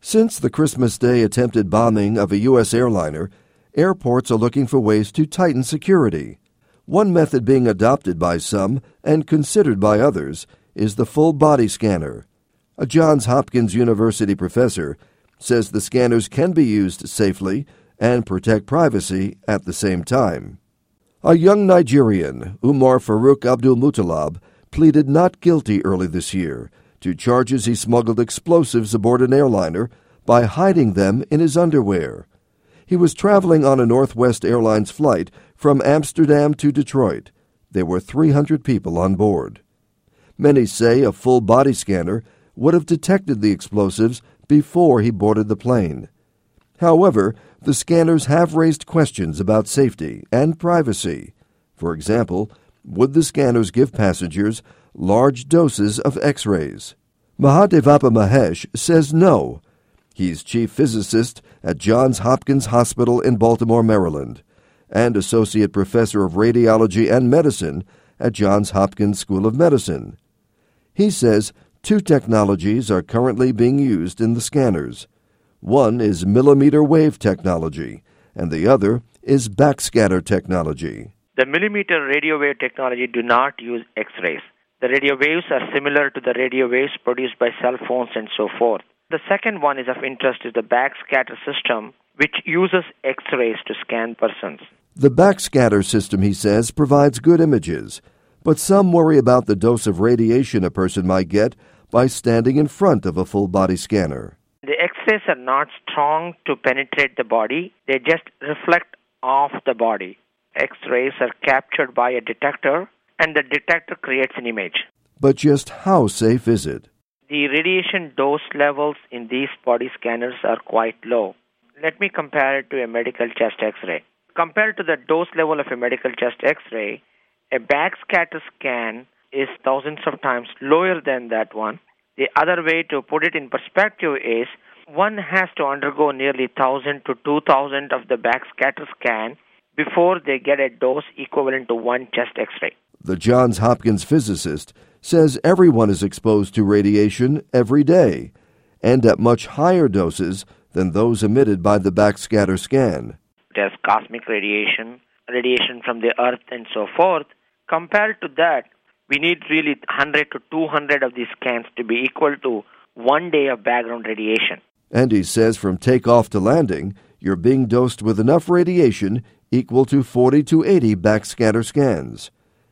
Since the Christmas Day attempted bombing of a U.S. airliner, airports are looking for ways to tighten security. One method being adopted by some and considered by others is the full-body scanner. A Johns Hopkins University professor says the scanners can be used safely and protect privacy at the same time. A young Nigerian, Umar Farouk Abdul-Muttalab, pleaded not guilty early this year to charges he smuggled explosives aboard an airliner by hiding them in his underwear. He was traveling on a Northwest Airlines flight from Amsterdam to Detroit. There were 300 people on board. Many say a full-body scanner would have detected the explosives before he boarded the plane. However, the scanners have raised questions about safety and privacy. For example, would the scanners give passengers large doses of X-rays? Mahadevappa Mahesh says no. He's chief physicist at Johns Hopkins Hospital in Baltimore, Maryland, and associate professor of radiology and medicine at Johns Hopkins School of Medicine. He says two technologies are currently being used in the scanners. One is millimeter wave technology, and the other is backscatter technology. The millimeter radio wave technology do not use X-rays. The radio waves are similar to the radio waves produced by cell phones and so forth. The second one is of interest is the backscatter system, which uses X-rays to scan persons. The backscatter system, he says, provides good images, but some worry about the dose of radiation a person might get by standing in front of a full-body scanner. The X-rays are not strong to penetrate the body. They just reflect off the body. X-rays are captured by a detector, and the detector creates an image. But just how safe is it? The radiation dose levels in these body scanners are quite low. Let me compare it to a medical chest X-ray. Compared to the dose level of a medical chest X-ray, a backscatter scan is thousands of times lower than that one. The other way to put it in perspective is one has to undergo nearly 1,000 to 2,000 of the backscatter scan before they get a dose equivalent to one chest X-ray. The Johns Hopkins physicist says everyone is exposed to radiation every day, and at much higher doses than those emitted by the backscatter scan. There's cosmic radiation, radiation from the Earth, and so forth. Compared to that, we need really 100 to 200 of these scans to be equal to 1 day of background radiation. And he says from takeoff to landing, you're being dosed with enough radiation equal to 40 to 80 backscatter scans.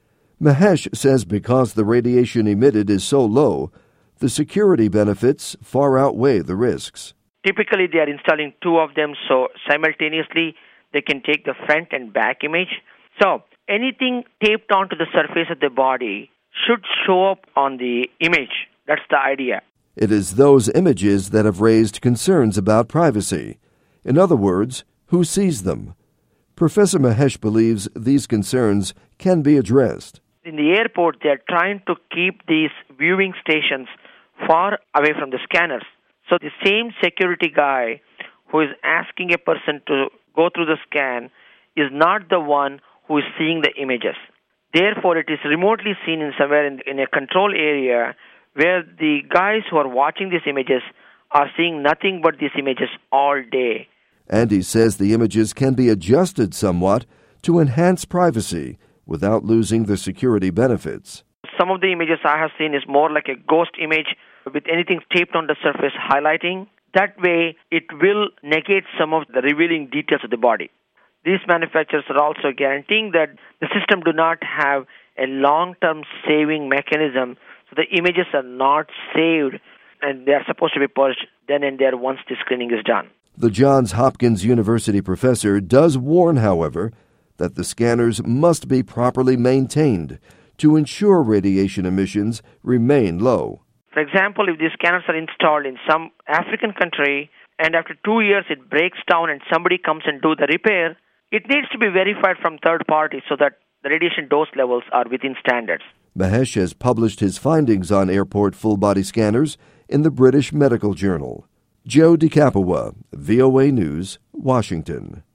Mahesh says because the radiation emitted is so low, the security benefits far outweigh the risks. Typically, they are installing two of them, so simultaneously they can take the front and back image. So anything taped onto the surface of the body should show up on the image. That's the idea. It is those images that have raised concerns about privacy. In other words, who sees them? Professor Mahesh believes these concerns can be addressed. In the airport, they are trying to keep these viewing stations far away from the scanners. So the same security guy who is asking a person to go through the scan is not the one who is seeing the images. Therefore, it is remotely seen in somewhere in a control area where the guys who are watching these images are seeing nothing but these images all day. And he says the images can be adjusted somewhat to enhance privacy without losing the security benefits. Some of the images I have seen is more like a ghost image with anything taped on the surface highlighting. That way, it will negate some of the revealing details of the body. These manufacturers are also guaranteeing that the system do not have a long-term saving mechanism, so the images are not saved and they are supposed to be purged then and there once the screening is done. The Johns Hopkins University professor does warn, however, that the scanners must be properly maintained to ensure radiation emissions remain low. For example, if these scanners are installed in some African country and after 2 years it breaks down and somebody comes and do the repair, it needs to be verified from third parties so that the radiation dose levels are within standards. Mahesh has published his findings on airport full-body scanners in the British Medical Journal. Joe DeCapua, VOA News, Washington.